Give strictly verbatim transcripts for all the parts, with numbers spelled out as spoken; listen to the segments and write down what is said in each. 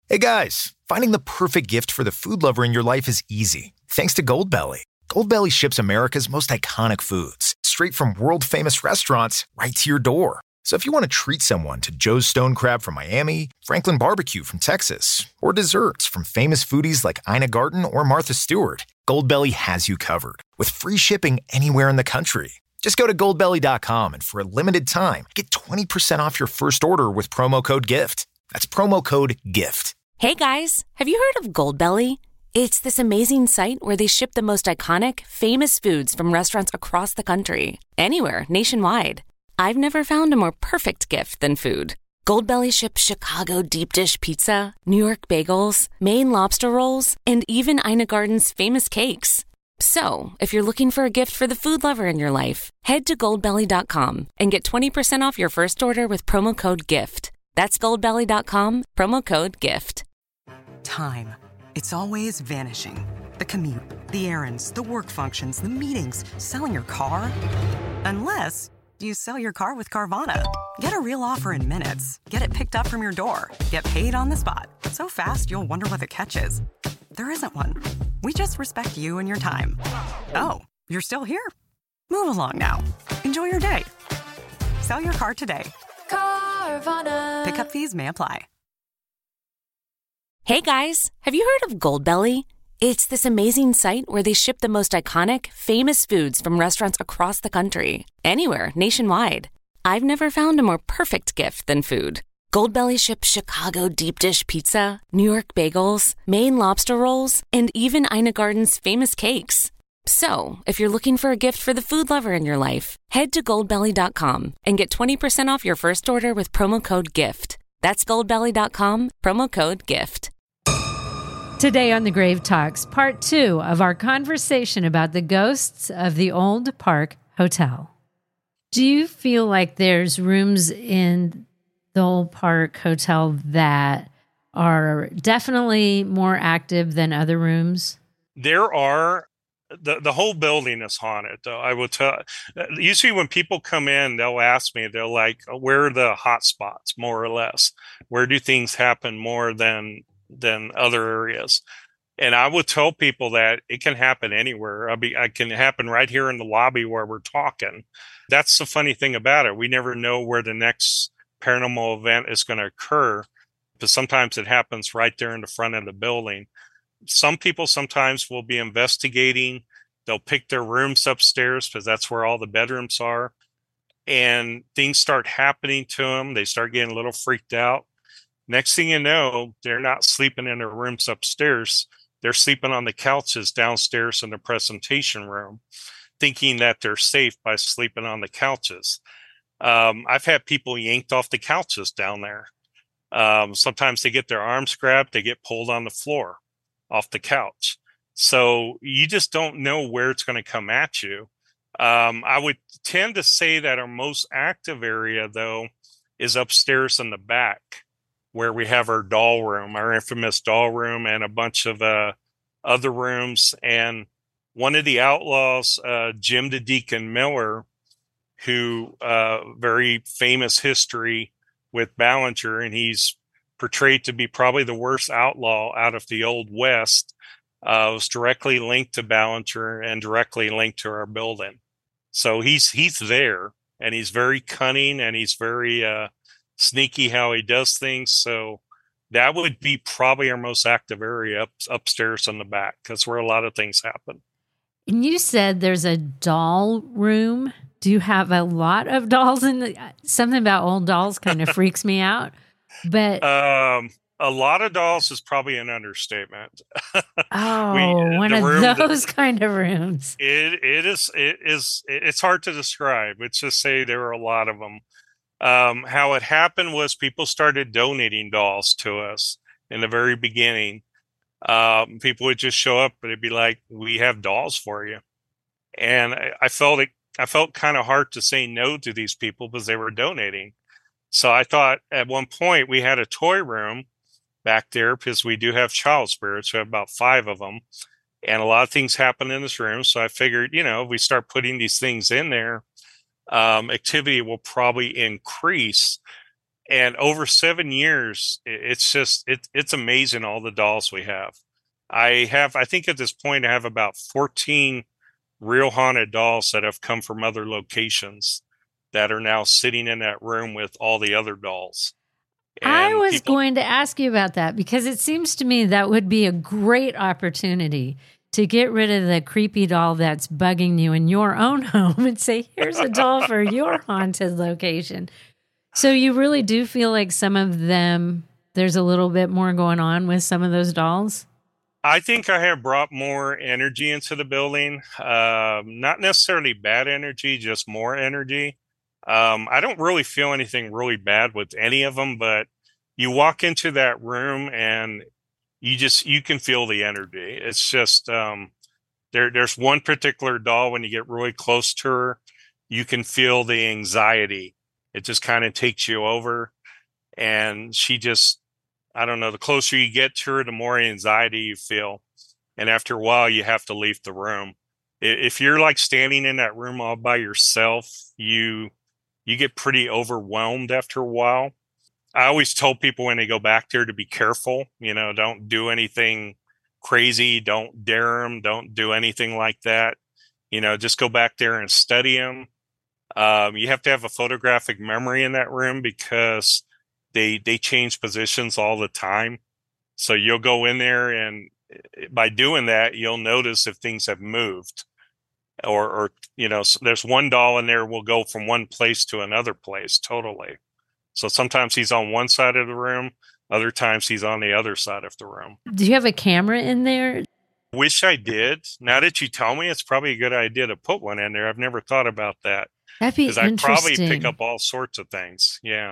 Hey guys, finding the perfect gift for the food lover in your life is easy, thanks to Goldbelly. Goldbelly ships America's most iconic foods, straight from world-famous restaurants right to your door. So if you want to treat someone to Joe's Stone Crab from Miami, Franklin Barbecue from Texas, or desserts from famous foodies like Ina Garten or Martha Stewart, Goldbelly has you covered, with free shipping anywhere in the country. Just go to goldbelly dot com and for a limited time, get twenty percent off your first order with promo code GIFT. That's promo code GIFT. Hey guys, have you heard of Goldbelly? It's this amazing site where they ship the most iconic, famous foods from restaurants across the country, anywhere, nationwide. I've never found a more perfect gift than food. Goldbelly ships Chicago deep dish pizza, New York bagels, Maine lobster rolls, and even Ina Garten's famous cakes. So, if you're looking for a gift for the food lover in your life, head to goldbelly dot com and get twenty percent off your first order with promo code GIFT. That's goldbelly dot com, promo code GIFT. Time. It's always vanishing. The commute, the errands, the work functions, the meetings, selling your car. Unless you sell your car with Carvana. Get a real offer in minutes. Get it picked up from your door. Get paid on the spot. So fast, you'll wonder what the catch is. There isn't one. We just respect you and your time. Oh, you're still here? Move along now. Enjoy your day. Sell your car today. Carvana. Pickup fees may apply. Hey guys, have you heard of Goldbelly? It's this amazing site where they ship the most iconic, famous foods from restaurants across the country, anywhere, nationwide. I've never found a more perfect gift than food. Goldbelly ships Chicago deep dish pizza, New York bagels, Maine lobster rolls, and even Ina Garten's famous cakes. So, if you're looking for a gift for the food lover in your life, head to goldbelly dot com and get twenty percent off your first order with promo code GIFT. That's goldbelly dot com, promo code GIFT. Today on The Grave Talks, part two of our conversation about the ghosts of the Old Park Hotel. Do you feel like there's rooms in the Old Park Hotel that are definitely more active than other rooms? There are. The, the whole building is haunted, though. I will tell. Usually when people come in, they'll ask me, they're like, where are the hot spots, more or less? Where do things happen more than than other areas? And I would tell people that it can happen anywhere. I be, it can happen right here in the lobby where we're talking. That's the funny thing about it. We never know where the next paranormal event is going to occur, but sometimes it happens right there in the front of the building. Some people sometimes will be investigating. They'll pick their rooms upstairs because that's where all the bedrooms are. And things start happening to them. They start getting a little freaked out. Next thing you know, they're not sleeping in their rooms upstairs. They're sleeping on the couches downstairs in the presentation room, thinking that they're safe by sleeping on the couches. Um, I've had people yanked off the couches down there. Um, sometimes they get their arms grabbed, they get pulled on the floor off the couch. So you just don't know where it's going to come at you. Um, I would tend to say that our most active area, though, is upstairs in the back, where we have our doll room, our infamous doll room, and a bunch of uh, other rooms. And one of the outlaws, uh, Jim the Deacon Miller, who uh, very famous history with Ballinger, and he's portrayed to be probably the worst outlaw out of the Old West, uh, was directly linked to Ballinger and directly linked to our building. So he's he's there, and he's very cunning, and he's very uh, sneaky how he does things. So that would be probably our most active area up, upstairs in the back. That's where a lot of things happen. And you said there's a doll room. Do you have a lot of dolls in the, something about old dolls kind of freaks me out, but um, a lot of dolls is probably an understatement. Oh, we, one of those that, kind of rooms. It, it is, it is, it's hard to describe. Let's just say there were a lot of them. Um, how it happened was people started donating dolls to us in the very beginning. Um, people would just show up and they'd be like, we have dolls for you. And I, I felt it, I felt kind of hard to say no to these people because they were donating. So I thought at one point we had a toy room back there because we do have child spirits. We have about five of them. And a lot of things happen in this room. So I figured, you know, if we start putting these things in there, um, activity will probably increase. And over seven years, it's just, it, it's amazing all the dolls we have. I have, I think at this point, I have about fourteen real haunted dolls that have come from other locations that are now sitting in that room with all the other dolls. And I was people, going to ask you about that because it seems to me that would be a great opportunity to get rid of the creepy doll that's bugging you in your own home and say, here's a doll for your haunted location. So you really do feel like some of them, there's a little bit more going on with some of those dolls? I think I have brought more energy into the building. Um, not necessarily bad energy, just more energy. Um, I don't really feel anything really bad with any of them, but you walk into that room and you just, you can feel the energy. It's just, um, there, there's one particular doll, when you get really close to her, you can feel the anxiety. It just kind of takes you over, and she just, I don't know, the closer you get to her, the more anxiety you feel. And after a while, you have to leave the room. If you're like standing in that room all by yourself, you, you get pretty overwhelmed after a while. I always tell people when they go back there to be careful, you know, don't do anything crazy. Don't dare them. Don't do anything like that. You know, just go back there and study them. Um, you have to have a photographic memory in that room because they, they change positions all the time. So you'll go in there, and by doing that, you'll notice if things have moved. Or, or, you know, there's one doll in there will go from one place to another place totally. So sometimes he's on one side of the room, other times he's on the other side of the room. Do you have a camera in there? Wish I did. Now that you tell me, it's probably a good idea to put one in there. I've never thought about that. That'd be Because I probably interesting. pick up all sorts of things. Yeah.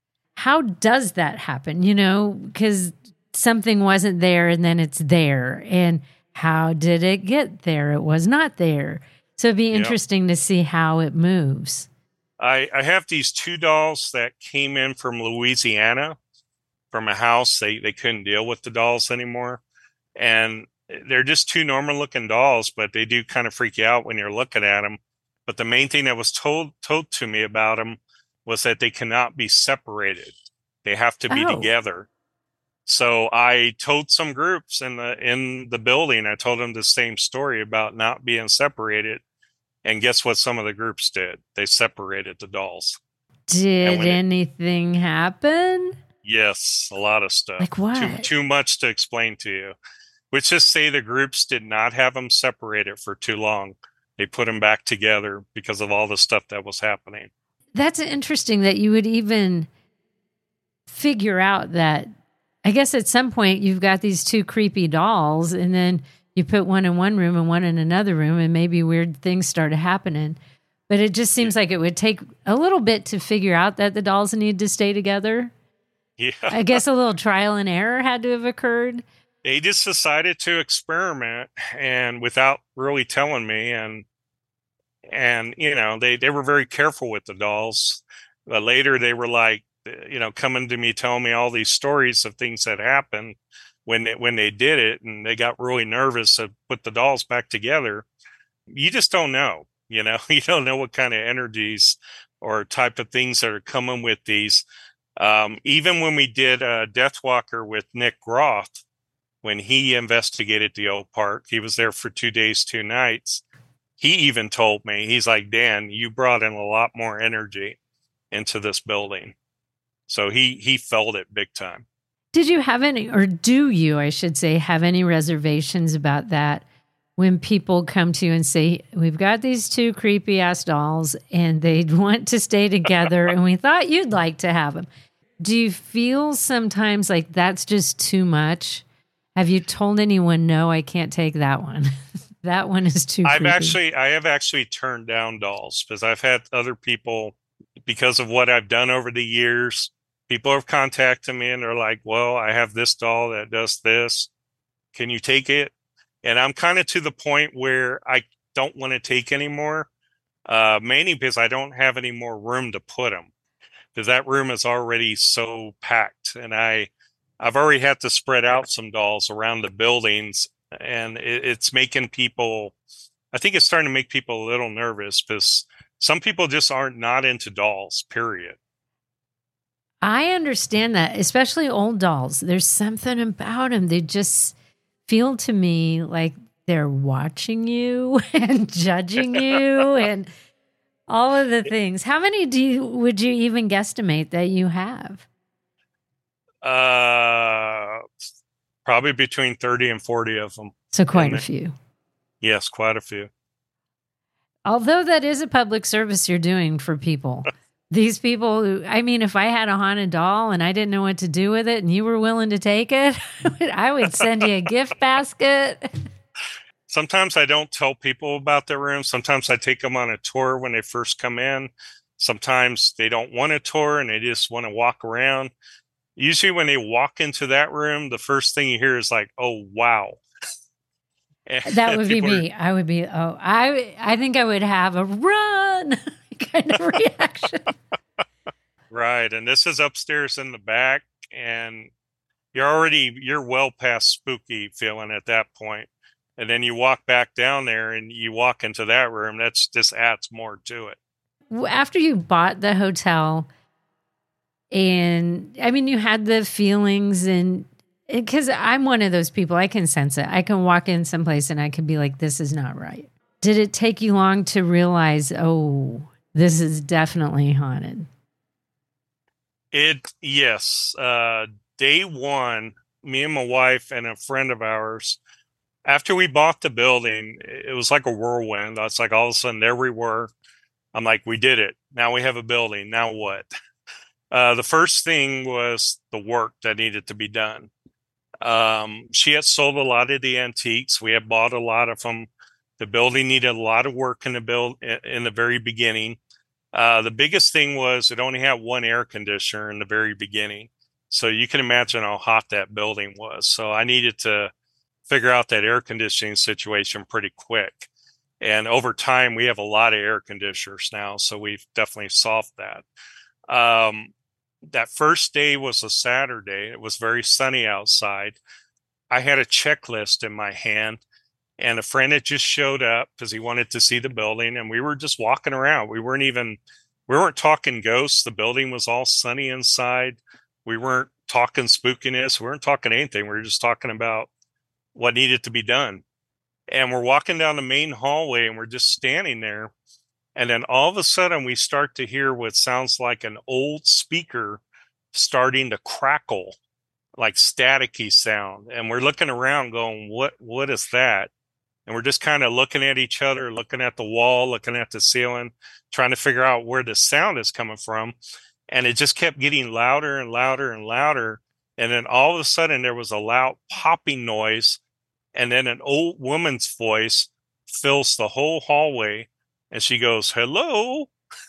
How does that happen? You know, because something wasn't there and then it's there. And how did it get there? It was not there. So it'd be interesting yep. to see how it moves. I, I have these two dolls that came in from Louisiana, from a house. They, they couldn't deal with the dolls anymore. And they're just two normal looking dolls, but they do kind of freak you out when you're looking at them. But the main thing that was told told to me about them was that they cannot be separated. They have to be oh. together. So I told some groups in the in the building, I told them the same story about not being separated. And guess what some of the groups did? They separated the dolls. Did anything it, happen? Yes, a lot of stuff. Like what? Too, too much to explain to you. Let's just say the groups did not have them separated for too long. They put them back together because of all the stuff that was happening. That's interesting that you would even figure out that. I guess at some point you've got these two creepy dolls, and then you put one in one room and one in another room, and maybe weird things started happening. But it just seems like it would take a little bit to figure out that the dolls need to stay together. Yeah. I guess a little trial and error had to have occurred. They just decided to experiment, and without really telling me, and and you know, they, they were very careful with the dolls. But later they were like, you know, coming to me, telling me all these stories of things that happened when they, when they did it, and they got really nervous to put the dolls back together. You just don't know, you know, you don't know what kind of energies or type of things that are coming with these. Um, even when we did uh, Deathwalker with Nick Groth, when he investigated the old park, he was there for two days, two nights. He even told me, he's like, Dan, you brought in a lot more energy into this building. So he, he felt it big time. Did you have any, or do you, I should say, have any reservations about that when people come to you and say, we've got these two creepy ass dolls and they want to stay together and we thought you'd like to have them? Do you feel sometimes like that's just too much? Have you told anyone, no, I can't take that one? That one is too I've creepy. actually, I have actually turned down dolls because I've had other people, because of what I've done over the years, people have contacted me and they're like, well, I have this doll that does this. Can you take it? And I'm kind of to the point where I don't want to take anymore, uh, mainly because I don't have any more room to put them, because that room is already so packed. And I, I've already had to spread out some dolls around the buildings, and it, it's making people, I think it's starting to make people a little nervous because some people just aren't not into dolls, period. I understand that, especially old dolls. There's something about them. They just feel to me like they're watching you and judging you and all of the things. How many do you, would you even guesstimate that you have? Uh, probably between thirty and forty of them. So quite a few. Yes, quite a few. Although that is a public service you're doing for people. These people who, I mean, if I had a haunted doll and I didn't know what to do with it and you were willing to take it, I would send you a gift basket. Sometimes I don't tell people about their room. Sometimes I take them on a tour when they first come in. Sometimes they don't want a tour and they just want to walk around. Usually when they walk into that room, the first thing you hear is like, oh, wow. That would be me. Are, I would be, oh, I, I think I would have a run kind of reaction. Right. And this is upstairs in the back, and you're already, you're well past spooky feeling at that point. And then you walk back down there and you walk into that room. That's just adds more to it. After you bought the hotel, and I mean, you had the feelings, and because I'm one of those people, I can sense it. I can walk in someplace and I can be like, this is not right. Did it take you long to realize, oh, this is definitely haunted? It, yes. Uh, day one, me and my wife and a friend of ours, after we bought the building, it was like a whirlwind. It's like all of a sudden there we were. I'm like, we did it. Now we have a building. Now what? Uh, the first thing was the work that needed to be done. Um, she had sold a lot of the antiques. We had bought a lot of them. The building needed a lot of work in the build in the very beginning. Uh, the biggest thing was it only had one air conditioner in the very beginning. So you can imagine how hot that building was. So I needed to figure out that air conditioning situation pretty quick. And over time, we have a lot of air conditioners now. So we've definitely solved that. Um, that first day was a Saturday. It was very sunny outside. I had a checklist in my hand, and a friend had just showed up because he wanted to see the building, and we were just walking around. We weren't even, we weren't talking ghosts. The building was all sunny inside. We weren't talking spookiness. We weren't talking anything. We were just talking about what needed to be done. And we're walking down the main hallway, and we're just standing there. And then all of a sudden we start to hear what sounds like an old speaker starting to crackle, like staticky sound. And we're looking around going, what, what is that? And we're just kind of looking at each other, looking at the wall, looking at the ceiling, trying to figure out where the sound is coming from. And it just kept getting louder and louder and louder. And then all of a sudden there was a loud popping noise. And then an old woman's voice fills the whole hallway. And she goes, hello.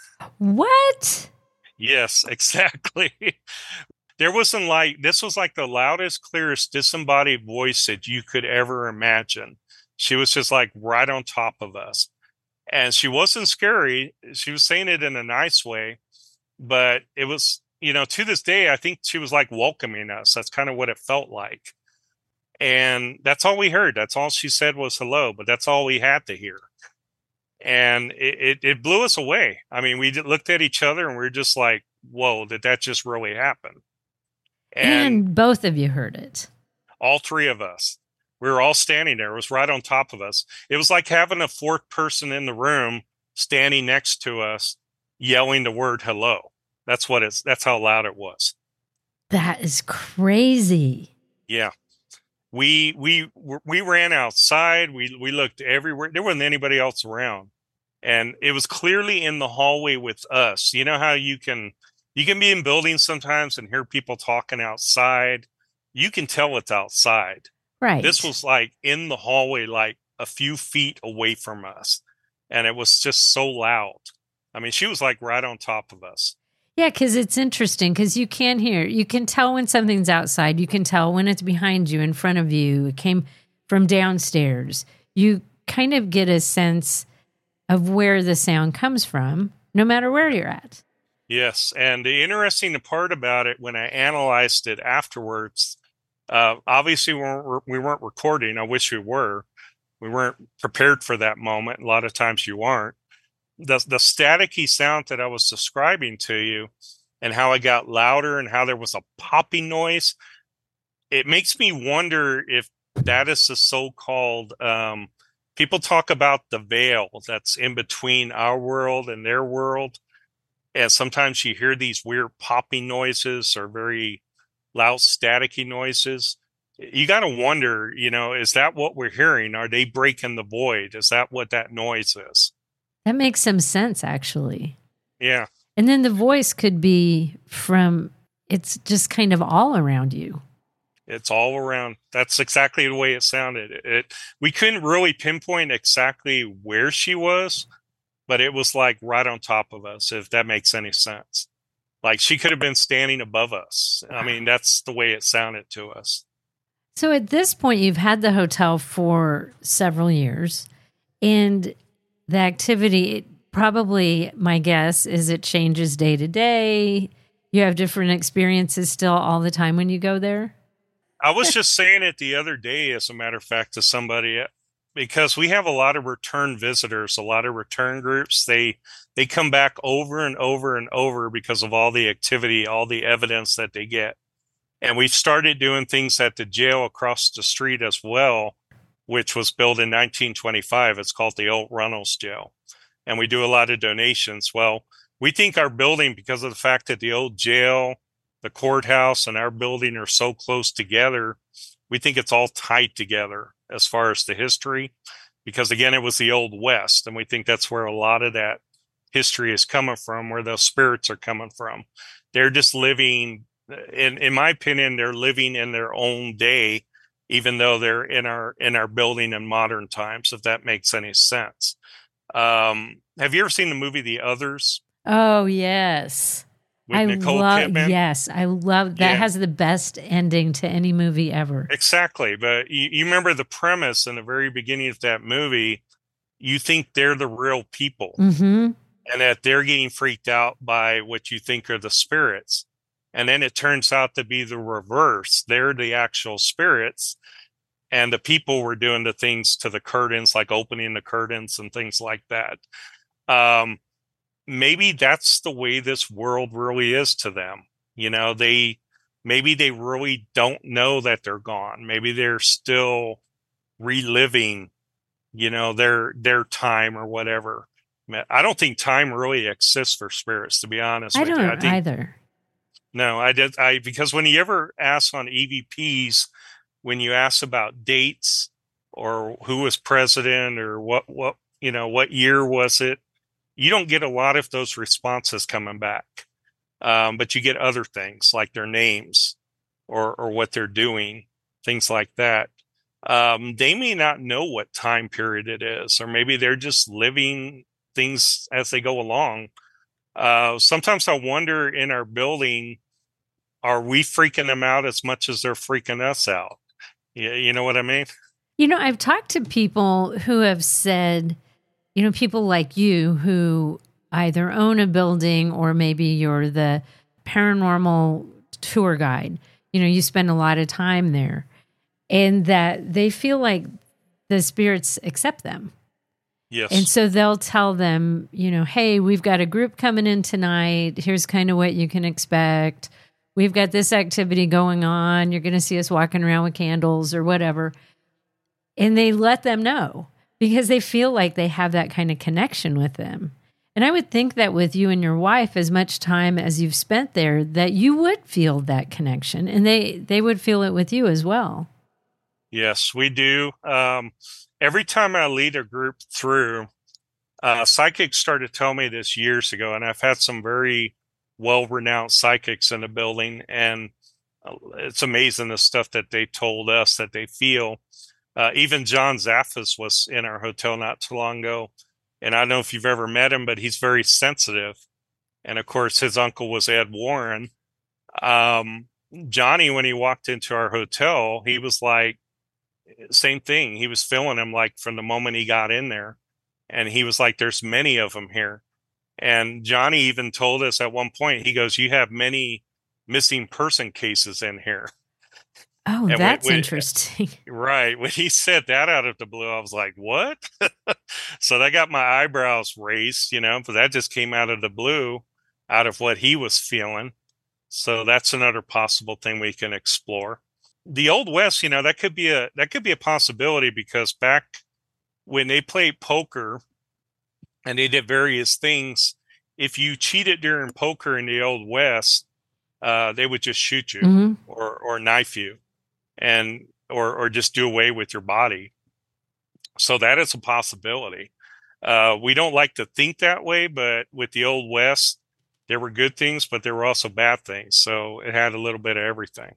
What? Yes, exactly. There wasn't like, this was like the loudest, clearest disembodied voice that you could ever imagine. She was just like right on top of us. And she wasn't scary. She was saying it in a nice way, but it was, you know, to this day, I think she was like welcoming us. That's kind of what it felt like. And that's all we heard. That's all she said was hello, but that's all we had to hear. And it, it, it blew us away. I mean, we looked at each other and we were just like, whoa, did that just really happen? And, and both of you heard it. All three of us. We were all standing there. It was right on top of us. It was like having a fourth person in the room standing next to us, yelling the word hello. That's what it's, that's how loud it was. That is crazy. Yeah. We, we, we ran outside. We, we looked everywhere. There wasn't anybody else around. And it was clearly in the hallway with us. You know how you can, you can be in buildings sometimes and hear people talking outside. You can tell it's outside. Right. This was like in the hallway, like a few feet away from us. And it was just so loud. I mean, she was like right on top of us. Yeah, because it's interesting because you can hear, you can tell when something's outside. You can tell when it's behind you, in front of you. It came from downstairs. You kind of get a sense of where the sound comes from, no matter where you're at. Yes. And the interesting part about it, when I analyzed it afterwards, uh, obviously we weren't, we weren't recording. I wish we were. We weren't prepared for that moment. A lot of times you aren't. The, the staticky sound that I was describing to you, and how it got louder and how there was a popping noise. It makes me wonder if that is the so-called, um, people talk about the veil that's in between our world and their world. And sometimes you hear these weird popping noises or very loud staticky noises. You got to wonder, you know, is that what we're hearing? Are they breaking the void? Is that what that noise is? That makes some sense, actually. Yeah. And then the voice could be from, it's just kind of all around you. It's all around. That's exactly the way it sounded. It, it we couldn't really pinpoint exactly where she was, but it was like right on top of us, if that makes any sense. Like she could have been standing above us. I mean, that's the way it sounded to us. So at this point, you've had the hotel for several years, and the activity, it probably, my guess, is it changes day to day. You have different experiences still all the time when you go there? I was just saying it the other day, as a matter of fact, to somebody, because we have a lot of return visitors, a lot of return groups. They they come back over and over and over because of all the activity, all the evidence that they get. And we've started doing things at the jail across the street as well, which was built in nineteen twenty-five. It's called the Old Runnels Jail. And we do a lot of donations. Well, we think our building, because of the fact that the old jail, the courthouse, and our building are so close together, we think it's all tied together as far as the history. Because again, it was the Old West. And we think that's where a lot of that history is coming from, where those spirits are coming from. They're just living, in in my opinion, they're living in their own day, even though they're in our in our building in modern times, if that makes any sense. Um, have you ever seen the movie The Others? Oh, yes. With I Nicole love, Kidman? yes, I love that. Yeah. Has the best ending to any movie ever. Exactly. But you, you remember the premise in the very beginning of that movie, you think they're the real people, Mm-hmm. and that they're getting freaked out by what you think are the spirits. And then it turns out to be the reverse. They're the actual spirits, and the people were doing the things to the curtains, like opening the curtains and things like that. Um, maybe that's the way this world really is to them. You know, they, maybe they really don't know that they're gone. Maybe they're still reliving, you know, their, their time or whatever. I don't think time really exists for spirits, to be honest I with you. don't I think, either. no, I did. I, because when you ever ask on E V Ps, when you ask about dates or who was president or what, what, you know, what year was it, you don't get a lot of those responses coming back. Um, but you get other things like their names or, or what they're doing, things like that. Um, they may not know what time period it is, or maybe they're just living things as they go along. Uh, sometimes I wonder in our building, are we freaking them out as much as they're freaking us out? Yeah, you know what I mean? You know, I've talked to people who have said, you know, people like you who either own a building or maybe you're the paranormal tour guide. You know, you spend a lot of time there, and that they feel like the spirits accept them. Yes. And so they'll tell them, you know, hey, we've got a group coming in tonight. Here's kind of what you can expect. We've got this activity going on. You're going to see us walking around with candles or whatever. And they let them know because they feel like they have that kind of connection with them. And I would think that with you and your wife, as much time as you've spent there, that you would feel that connection, and they, they would feel it with you as well. Yes, we do. Um, every time I lead a group through, uh, psychics started to tell me this years ago, and I've had some very well-renowned psychics in the building, and it's amazing the stuff that they told us that they feel. Uh, even John Zaffis was in our hotel not too long ago, and I don't know if you've ever met him, but he's very sensitive. And of course, his uncle was Ed Warren. Um, Johnny, when he walked into our hotel, he was like, same thing. He was feeling him like from the moment he got in there, and he was like, "There's many of them here." And Johnny even told us at one point, he goes, "You have many missing person cases in here." Oh, And that's when- when- interesting. Right. When he said that out of the blue, I was like, what? So that got my eyebrows raised, you know, but that just came out of the blue, out of what he was feeling. So that's another possible thing we can explore. The Old West, you know, that could be a that could be a possibility, because back when they played poker and they did various things, if you cheated during poker in the Old West, uh, they would just shoot you Mm-hmm. or or knife you, and or or just do away with your body. So that is a possibility. Uh, we don't like to think that way, but with the Old West, there were good things, but there were also bad things. So it had a little bit of everything.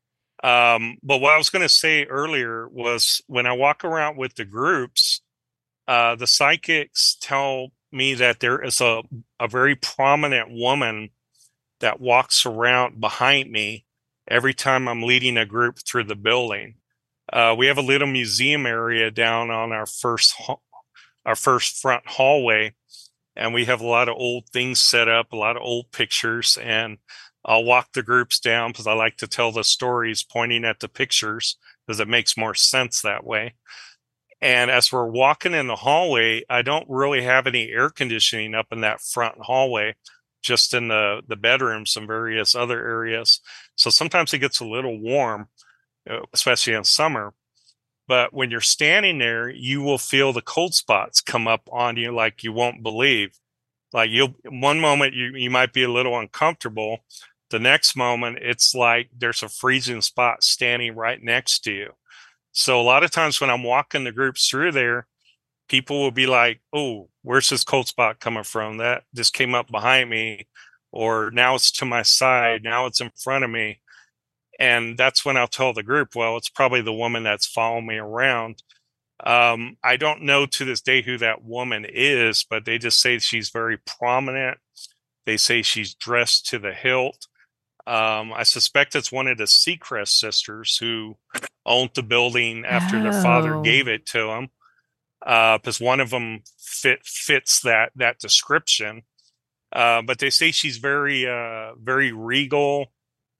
Um, but what I was going to say earlier was, when I walk around with the groups, uh, the psychics tell me that there is a, a very prominent woman that walks around behind me every time I'm leading a group through the building. Uh, we have a little museum area down on our first our first front hallway, and we have a lot of old things set up, a lot of old pictures, and I'll walk the groups down because I like to tell the stories pointing at the pictures, because it makes more sense that way. And as we're walking in the hallway, I don't really have any air conditioning up in that front hallway, just in the, the bedrooms and various other areas. So sometimes it gets a little warm, especially in summer. But when you're standing there, you will feel the cold spots come up on you like you won't believe. Like, you'll, one moment you, you might be a little uncomfortable. The next moment, it's like there's a freezing spot standing right next to you. So a lot of times when I'm walking the groups through there, people will be like, oh, where's this cold spot coming from? That just came up behind me, or now it's to my side, now it's in front of me. And that's when I'll tell the group, well, it's probably the woman that's following me around. Um, I don't know to this day who that woman is, but they just say she's very prominent. They say she's dressed to the hilt. Um, I suspect it's one of the Seacrest sisters who owned the building after Oh. their father gave it to them, because uh, one of them fit fits that that description. Uh, but they say she's very, uh, very regal.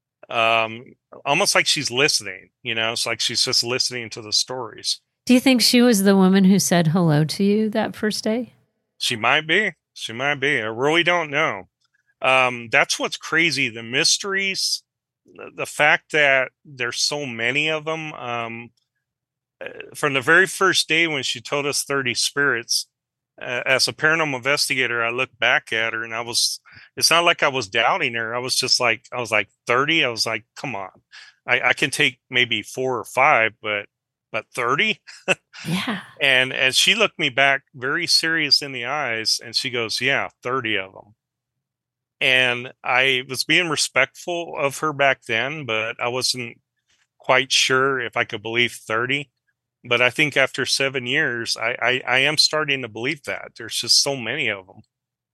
Um, almost like she's listening, you know, it's like she's just listening to the stories. Do you think she was the woman who said hello to you that first day? She might be. She might be. I really don't know. Um, that's what's crazy. The mysteries, the, the fact that there's so many of them. Um, from the very first day when she told us thirty spirits, uh, as a paranormal investigator, I look back at her and I was, it's not like I was doubting her. I was just like, I was like thirty. I was like, come on, I, I can take maybe four or five, but, but thirty. Yeah. And, and she looked me back very serious in the eyes, and she goes, yeah, thirty of them. And I was being respectful of her back then, but I wasn't quite sure if I could believe thirty. But I think after seven years, I, I, I am starting to believe that. There's just so many of them.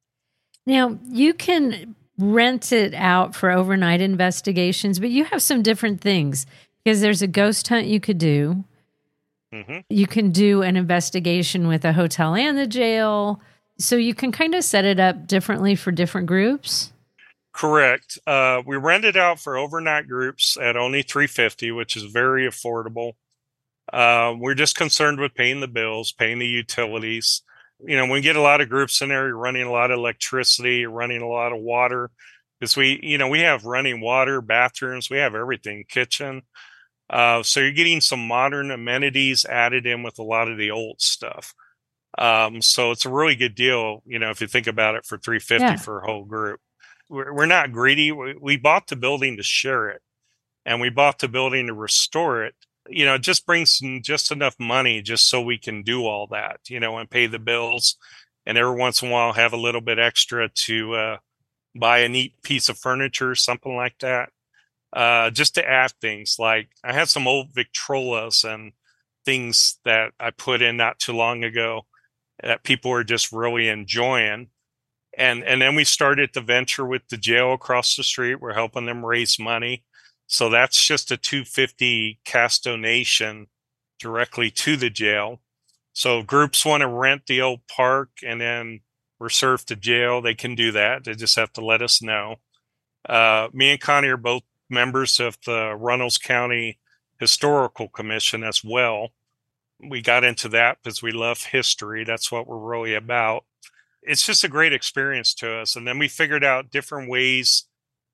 Now, you can rent it out for overnight investigations, but you have some different things, because there's a ghost hunt you could do. Mm-hmm. You can do an investigation with a hotel and the jail. So you can kind of set it up differently for different groups. Correct. Uh, we rent it out for overnight groups at only three hundred fifty dollars, which is very affordable. Uh, we're just concerned with paying the bills, paying the utilities. You know, when we get a lot of groups in there, you're running a lot of electricity, you're running a lot of water, because we, you know, we have running water, bathrooms, we have everything, kitchen. Uh, so you're getting some modern amenities added in with a lot of the old stuff. Um, so it's a really good deal, you know, if you think about it, for three hundred fifty dollars Yeah. for a whole group. We're, we're not greedy. We, we bought the building to share it, and we bought the building to restore it. You know, it just brings just enough money just so we can do all that, you know, and pay the bills, and every once in a while have a little bit extra to uh, buy a neat piece of furniture, something like that. Uh, just to add things. Like, I had some old Victrolas and things that I put in not too long ago that people were just really enjoying. And and then we started the venture with the jail across the street. We're helping them raise money. So that's just a two hundred fifty dollars cash donation directly to the jail. So if groups want to rent the old park and then reserve the jail, they can do that. They just have to let us know. Uh, me and Connie are both members of the Runnels County Historical Commission as well. We got into that because we love history. That's what we're really about. It's just a great experience to us. And then we figured out different ways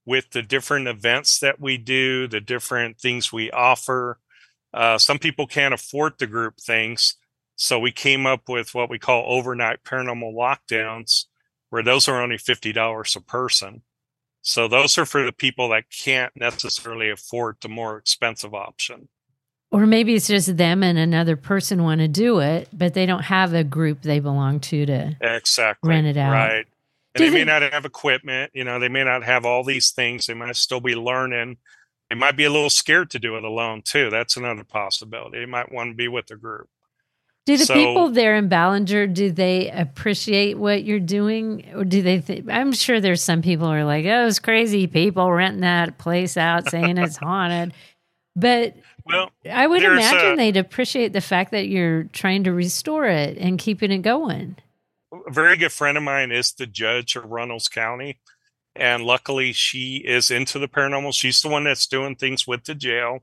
with the different events that we do, the different things we offer. Uh, some people can't afford the group things. So we came up with what we call overnight paranormal lockdowns, where those are only fifty dollars a person. So those are for the people that can't necessarily afford the more expensive option. Or maybe it's just them and another person want to do it, but they don't have a group they belong to to exactly rent it out. Right. And do they, they may not have equipment, you know, they may not have all these things. They might still be learning. They might be a little scared to do it alone too. That's another possibility. They might want to be with a group. Do the so, people there in Ballinger, do they appreciate what you're doing? Or do they think, I'm sure there's some people who are like, oh, it's crazy people renting that place out saying it's haunted. But well, I would imagine a, they'd appreciate the fact that you're trying to restore it and keeping it going. A very good friend of mine is the judge of Runnels County. And luckily she is into the paranormal. She's the one that's doing things with the jail.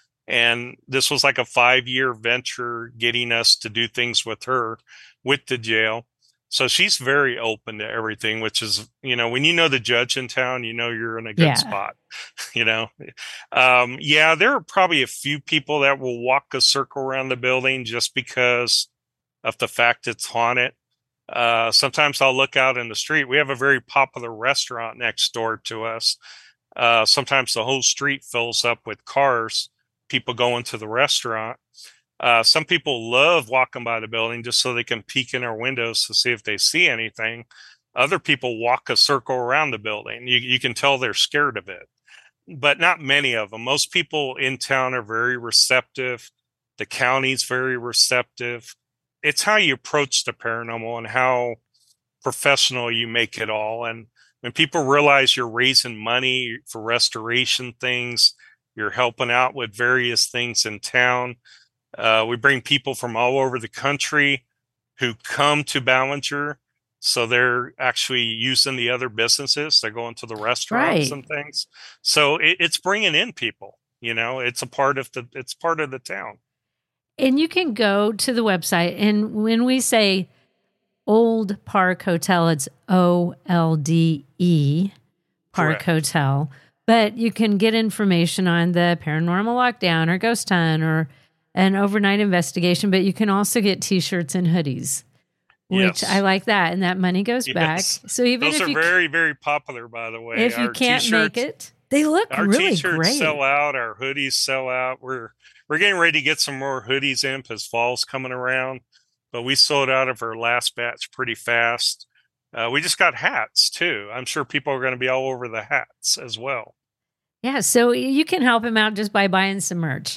And this was like a five-year venture getting us to do things with her with the jail. So she's very open to everything, which is, you know, when you know the judge in town, you know you're in a good yeah. spot, you know. Um, yeah, there are probably a few people that will walk a circle around the building just because of the fact it's haunted. Uh, sometimes I'll look out in the street. We have a very popular restaurant next door to us. Uh, sometimes the whole street fills up with cars, people going to the restaurant. Uh, some people love walking by the building just so they can peek in our windows to see if they see anything. Other people walk a circle around the building. You, you can tell they're scared of it, but not many of them. Most people in town are very receptive. The county's very receptive. It's how you approach the paranormal and how professional you make it all. And when people realize you're raising money for restoration things, you're helping out with various things in town. Uh, we bring people from all over the country who come to Ballinger. So they're actually using the other businesses. They're going to the restaurants right. and things. So it, it's bringing in people, you know, it's a part of the, it's part of the town. And you can go to the website. And when we say Old Park Hotel, it's O L D E Park Correct. Hotel. But you can get information on the paranormal lockdown or ghost hunt or an overnight investigation. But you can also get T-shirts and hoodies, which yes. I like that. And that money goes yes. back. So even Those if are you very, very popular, by the way. If you our can't t-shirts, make it, they look our really t-shirts great. sell out. Our hoodies sell out. We're we're getting ready to get some more hoodies in because fall's coming around. But we sold out of our last batch pretty fast. Uh, we just got hats too. I'm sure people are going to be all over the hats as well. Yeah, so you can help him out just by buying some merch.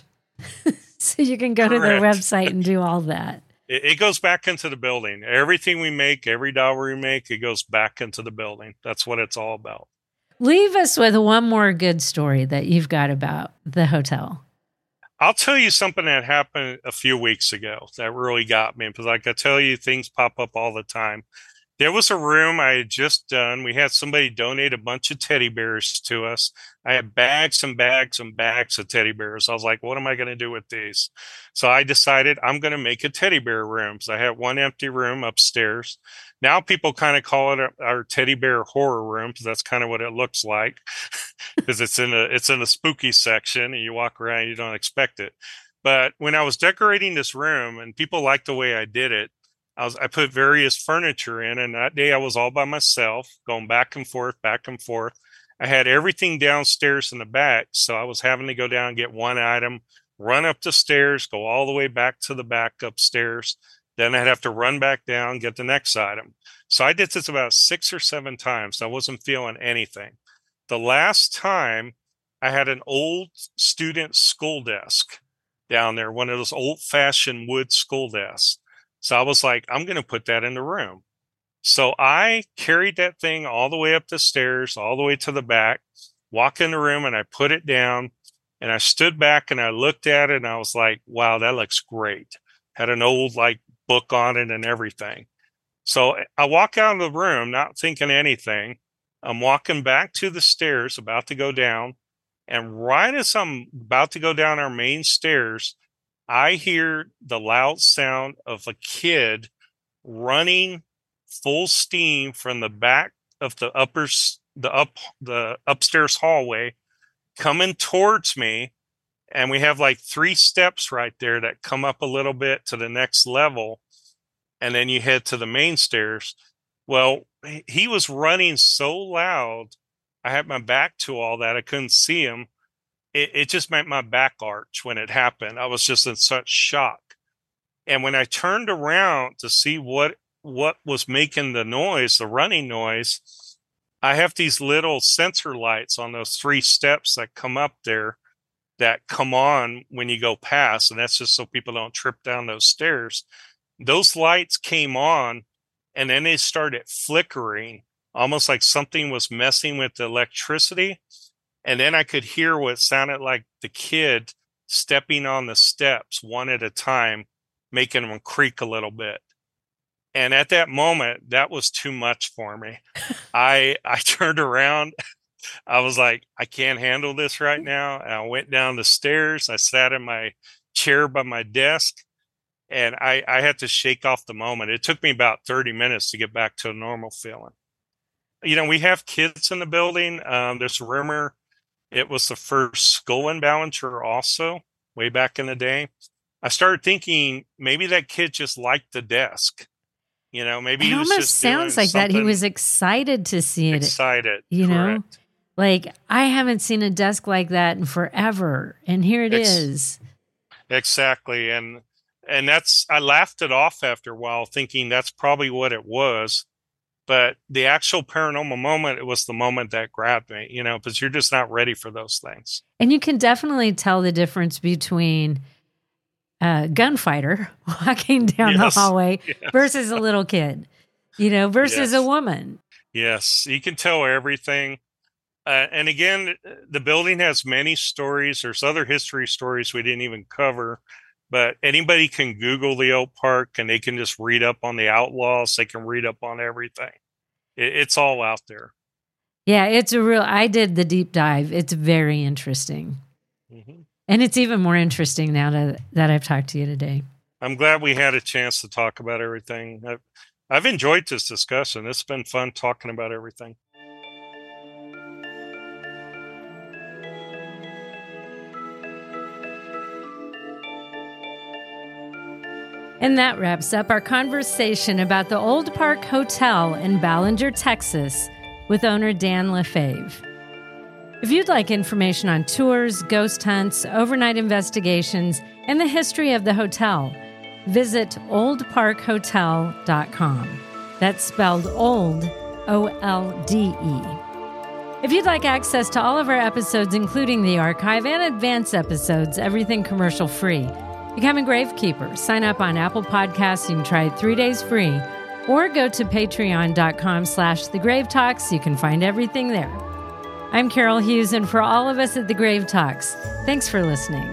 So you can go Correct. to their website and do all that. It, it goes back into the building. Everything we make, every dollar we make, it goes back into the building. That's what it's all about. Leave us with one more good story that you've got about the hotel. I'll tell you something that happened a few weeks ago that really got me, because like I tell you, things pop up all the time. There was a room I had just done. We had somebody donate a bunch of teddy bears to us. I had bags and bags and bags of teddy bears. I was like, what am I going to do with these? So I decided I'm going to make a teddy bear room. So I had one empty room upstairs. Now people kind of call it our, our teddy bear horror room, because that's kind of what it looks like, because it's in a it's in a spooky section and you walk around, you don't expect it. But when I was decorating this room and people liked the way I did it, I was I put various furniture in, and that day I was all by myself, going back and forth, back and forth. I had everything downstairs in the back, so I was having to go down and get one item, run up the stairs, go all the way back to the back upstairs. Then I'd have to run back down, get the next item. So I did this about six or seven times. I wasn't feeling anything. The last time I had an old student school desk down there, one of those old-fashioned wood school desks. So I was like, I'm going to put that in the room. So I carried that thing all the way up the stairs, all the way to the back, walked in the room, and I put it down. And I stood back and I looked at it and I was like, wow, that looks great. Had an old like book on it and everything. So I walk out of the room, not thinking anything. I'm walking back to the stairs, about to go down. And right as I'm about to go down our main stairs, I hear the loud sound of a kid running full steam from the back of the upper the up the upstairs hallway coming towards me. And we have like three steps right there that come up a little bit to the next level. And then you head to the main stairs. Well, he was running so loud. I had my back to all that. I couldn't see him. It, it just made my back arch when it happened. I was just in such shock. And when I turned around to see what, what was making the noise, the running noise, I have these little sensor lights on those three steps that come up there that come on when you go past. And that's just so people don't trip down those stairs. Those lights came on and then they started flickering, almost like something was messing with the electricity. And then I could hear what sounded like the kid stepping on the steps one at a time, making them creak a little bit. And at that moment, that was too much for me. I I turned around. I was like, I can't handle this right now. And I went down the stairs. I sat in my chair by my desk, and I, I had to shake off the moment. It took me about thirty minutes to get back to a normal feeling. You know, we have kids in the building. Um, there's a rumor it was the first Skull and Ballinger also, way back in the day. I started thinking maybe that kid just liked the desk. You know, maybe it he was almost just sounds like that. He was excited to see it. Excited, you know, correct. Like I haven't seen a desk like that in forever, and here it Ex- is. Exactly, and and that's I laughed it off after a while, thinking that's probably what it was. But the actual paranormal moment, it was the moment that grabbed me. You know, because you're just not ready for those things. And you can definitely tell the difference between a gunfighter walking down yes, the hallway yes. versus a little kid, you know, versus yes. a woman. Yes, you can tell everything. Uh, and again, the building has many stories. There's other history stories we didn't even cover, but anybody can Google the old park and they can just read up on the outlaws. They can read up on everything. It, it's all out there. Yeah, it's a real, I did the deep dive. It's very interesting. Mm-hmm. And it's even more interesting now to, that I've talked to you today. I'm glad we had a chance to talk about everything. I've, I've enjoyed this discussion. It's been fun talking about everything. And that wraps up our conversation about the Old Park Hotel in Ballinger, Texas, with owner Dan LeFave. If you'd like information on tours, ghost hunts, overnight investigations, and the history of the hotel, visit old park hotel dot com. That's spelled old, O L D E. If you'd like access to all of our episodes, including the archive and advanced episodes, everything commercial free, become a Gravekeeper. Sign up on Apple Podcasts. You can try it three days free. Or go to patreon.com slash The Grave Talks. You can find everything there. I'm Carol Hughes, and for all of us at The Grave Talks, thanks for listening.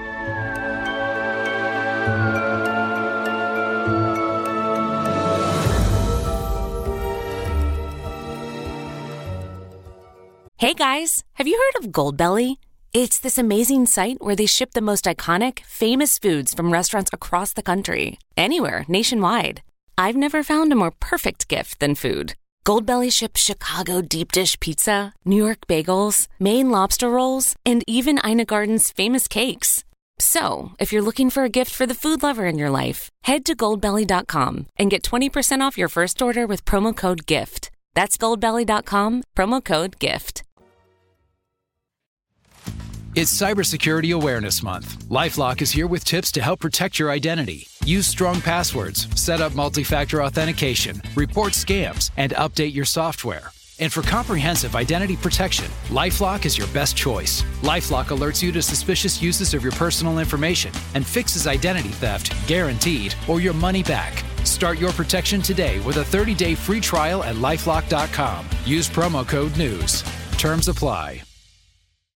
Hey guys, have you heard of Goldbelly? It's this amazing site where they ship the most iconic, famous foods from restaurants across the country, anywhere, nationwide. I've never found a more perfect gift than food. Goldbelly ships Chicago deep dish pizza, New York bagels, Maine lobster rolls, and even Ina Garden's famous cakes. So, if you're looking for a gift for the food lover in your life, head to goldbelly dot com and get twenty percent off your first order with promo code GIFT. That's goldbelly dot com, promo code GIFT. It's Cybersecurity Awareness Month. LifeLock is here with tips to help protect your identity. Use strong passwords, set up multi-factor authentication, report scams, and update your software. And for comprehensive identity protection, LifeLock is your best choice. LifeLock alerts you to suspicious uses of your personal information and fixes identity theft, guaranteed, or your money back. Start your protection today with a thirty-day free trial at lifelock dot com. Use promo code NEWS. Terms apply.